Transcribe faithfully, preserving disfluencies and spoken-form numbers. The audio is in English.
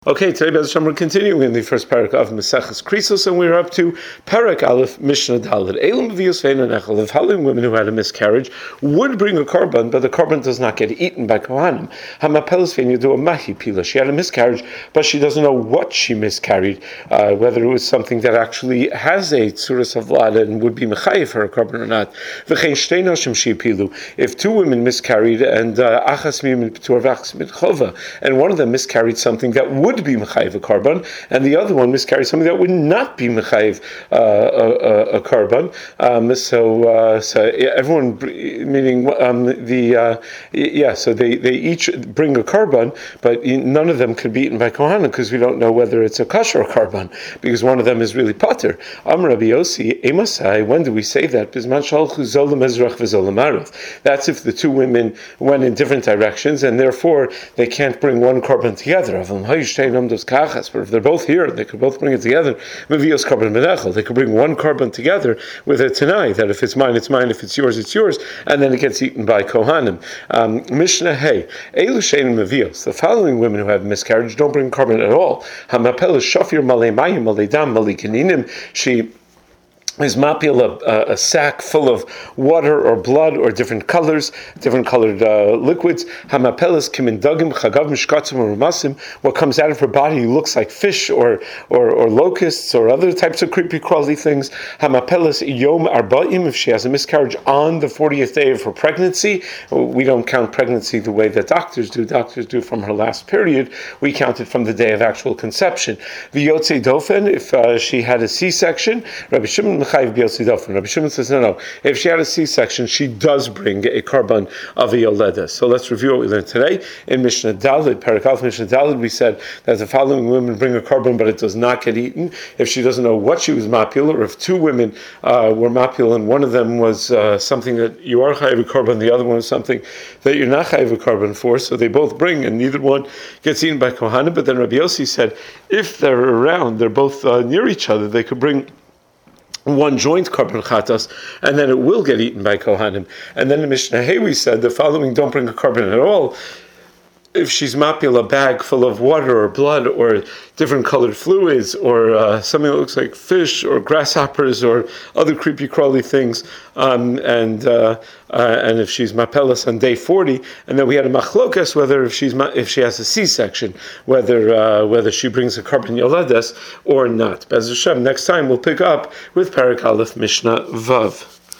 Okay, today Bez Hashem, we're continuing in the first parak of Maseches Krisos, and we're up to Parak Aleph Mishnah Daled. Elam Vios Vein and Echel, if following women who had a miscarriage would bring a korban, but the korban does not get eaten by Kohanim. Hamapelis Vein Yadu Mahi Pila. She had a miscarriage, but she doesn't know what she miscarried, uh, whether it was something that actually has a tzuras of vlad and would be mechayiv for a korban or not. V'chein shtei noshim shepilu. If two women miscarried and achas mim p'tur v'achas mitchova, and one of them miscarried something that would would be mechayiv a korban, and the other one miscarried something that would not be mechayiv uh, a, a korban. Um, so, uh, so everyone, meaning um, the uh, yeah, so they, they each bring a korban, but none of them could be eaten by kohanim because we don't know whether it's a kosher or korban because one of them is really pater. Am Rabbi Yossi emasai. When do we say that? Bisman shalchu zolam ezrach v'zolam arav. That's if the two women went in different directions, and therefore they can't bring one korban together. But if they're both here, they could both bring it together. They could bring one korban together with a tanai, that if it's mine, it's mine, if it's yours, it's yours, and then it gets eaten by kohanim. Um, Mishnah Hey, Elu Shein Mevios. The following women who have miscarriage don't bring korban at all. Hamapel is shafir malei mayim malei dam malei kininim. She is mapil a, a sack full of water or blood or different colors, different colored uh, liquids. Hamapelis kimindagim chagav mishkatzim or rumasim. What comes out of her body looks like fish or, or or locusts or other types of creepy crawly things. Hamapelis yom arba'im. If she has a miscarriage on the fortieth day of her pregnancy, we don't count pregnancy the way that doctors do. Doctors do from her last period. We count it from the day of actual conception. V'yotzei dofen. If uh, she had a C-section, Rabbi Shimon Rabbi Shimon says, no, no. If she had a C-section, she does bring a korban of a yoleda. So let's review what we learned today. In Mishnah Daled, Parak Aleph Mishnah Daled, we said that the following women bring a korban, but it does not get eaten. If she doesn't know what she was mapil, or if two women uh, were mapil, and one of them was uh, something that you are chayiv a korban, the other one is something that you're not chayiv a korban for, so they both bring, and neither one gets eaten by kohanim. But then Rabbi Yossi said, if they're around, they're both uh, near each other, they could bring one joint korban chatas, and then it will get eaten by kohanim. And then in Mishnah Hey we said the following don't bring a korban at all. If she's mapil a bag full of water or blood or different colored fluids or uh, something that looks like fish or grasshoppers or other creepy crawly things, um, and uh, uh, and if she's mapelas on day forty, and then we had a machlokas whether if she's ma- if she has a C-section, whether uh, whether she brings a korban yoledes or not. Bez Hashem, next time we'll pick up with Parak Aleph Mishnah Vav.